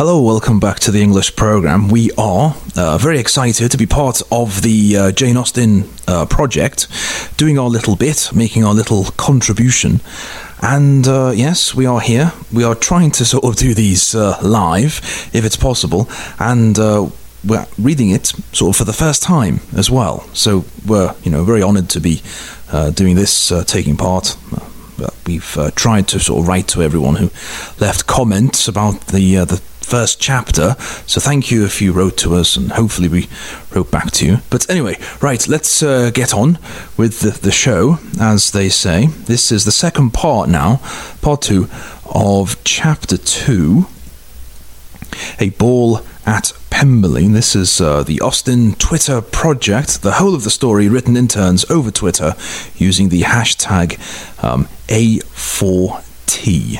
Hello, welcome back to the English program. We are very excited to be part of the Jane Austen project, doing our little bit, making our little contribution. And yes, we are here. We are trying to sort of do these live, if it's possible, and we're reading it sort of for the first time as well. So we're, very honoured to be doing this, taking part. We've tried to sort of write to everyone who left comments about the first chapter, so thank you if you wrote to us, and hopefully we wrote back to you. But anyway, right, let's get on with the show, as they say. This is the second part now, part 2 of chapter 2, A Ball at Pemberley. This is the Austen Twitter project, the whole of the story written in turns over Twitter using the hashtag A4T.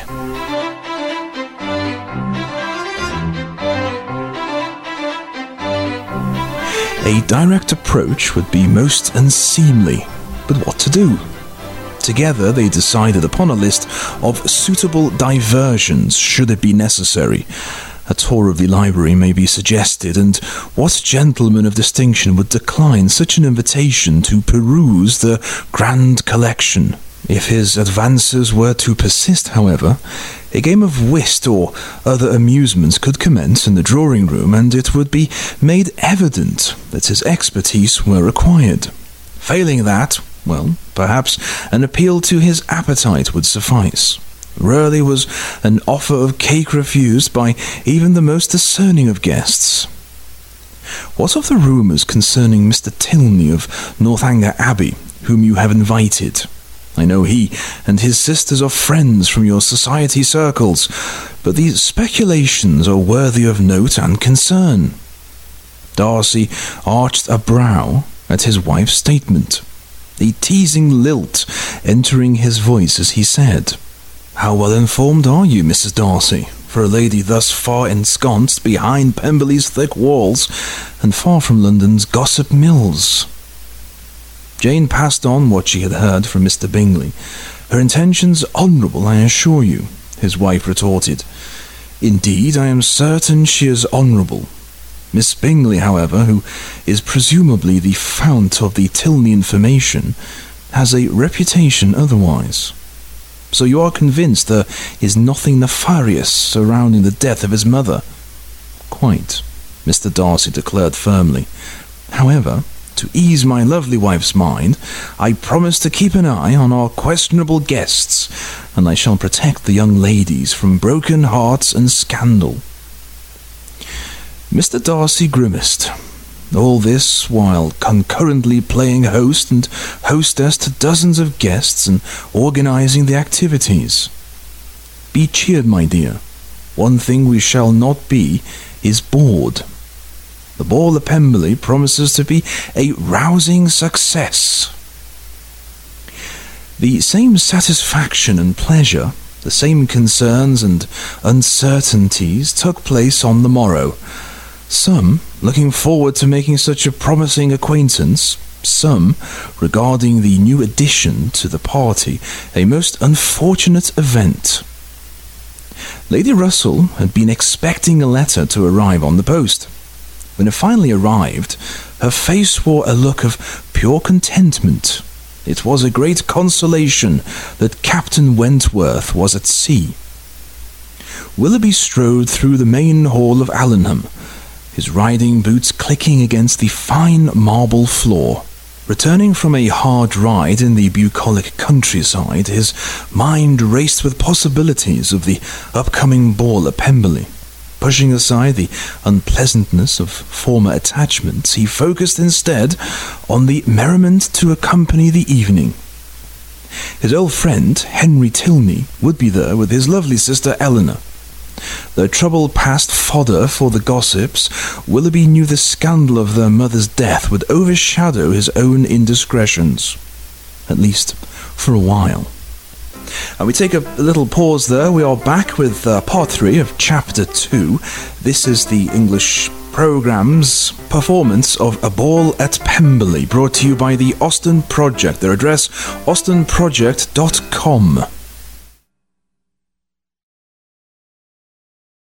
A direct approach would be most unseemly, but what to do? Together they decided upon a list of suitable diversions should it be necessary. A tour of the library may be suggested, and what gentleman of distinction would decline such an invitation to peruse the grand collection? If his advances were to persist, however, a game of whist or other amusements could commence in the drawing-room, and it would be made evident that his expertise were required. Failing that, well, perhaps an appeal to his appetite would suffice. Rarely was an offer of cake refused by even the most discerning of guests. What of the rumours concerning Mr. Tilney of Northanger Abbey, whom you have invited? I know he and his sisters are friends from your society circles, but these speculations are worthy of note and concern. Darcy arched a brow at his wife's statement, a teasing lilt entering his voice as he said, "How well informed are you, Mrs. Darcy, for a lady thus far ensconced behind Pemberley's thick walls and far from London's gossip mills?" Jane passed on what she had heard from Mr. Bingley. "Her intentions honourable, I assure you," his wife retorted. "Indeed, I am certain she is honourable. Miss Bingley, however, who is presumably the fount of the Tilney information, has a reputation otherwise. So you are convinced there is nothing nefarious surrounding the death of his mother?" "Quite," Mr. Darcy declared firmly. "However, to ease my lovely wife's mind, I promise to keep an eye on our questionable guests, and I shall protect the young ladies from broken hearts and scandal." Mr. Darcy grimaced. All this while concurrently playing host and hostess to dozens of guests and organising the activities. "Be cheered, my dear. One thing we shall not be is bored. The ball at Pemberley promises to be a rousing success." The same satisfaction and pleasure, the same concerns and uncertainties took place on the morrow. Some looking forward to making such a promising acquaintance, some regarding the new addition to the party a most unfortunate event. Lady Russell had been expecting a letter to arrive on the post. When it finally arrived, her face wore a look of pure contentment. It was a great consolation that Captain Wentworth was at sea. Willoughby strode through the main hall of Allenham, his riding boots clicking against the fine marble floor. Returning from a hard ride in the bucolic countryside, his mind raced with possibilities of the upcoming ball at Pemberley. Pushing aside the unpleasantness of former attachments, he focused instead on the merriment to accompany the evening. His old friend, Henry Tilney, would be there with his lovely sister Eleanor. Their trouble past fodder for the gossips, Willoughby knew the scandal of their mother's death would overshadow his own indiscretions, at least for a while. And we take a little pause there. We are back with part 3 of chapter 2. This is the English programme's performance of A Ball at Pemberley, brought to you by the Austen Project. Their address, austenproject.com.